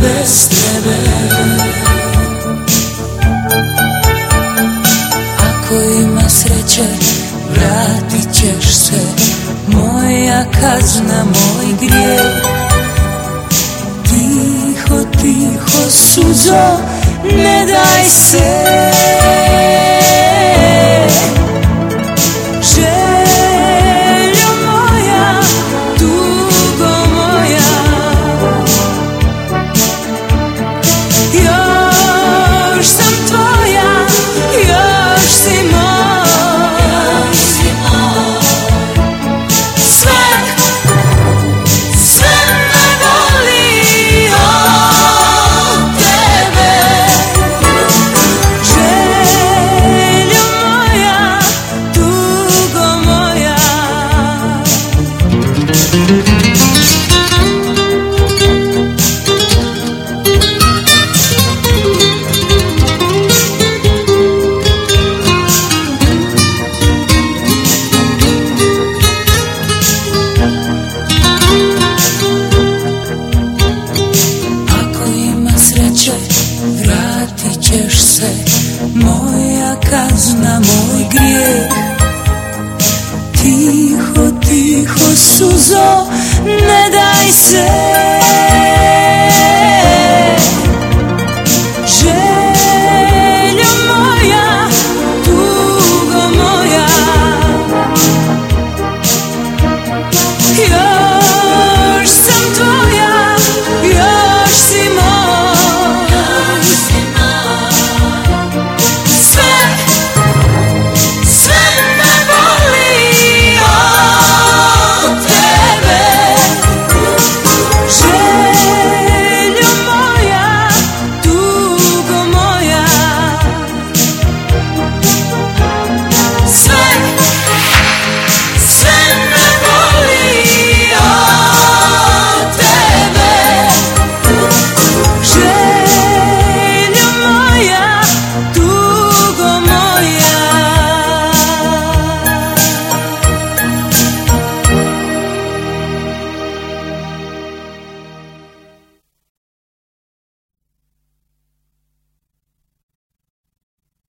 bez tebe. Ako ima sreće, vratit ćeš se, moja kazna, moj grijeh. Tiho, tiho, suzo, ne daj se. Vratit ćeš se, moja kazna, moj grijeh. Tiho, tiho, suzo, ne daj se.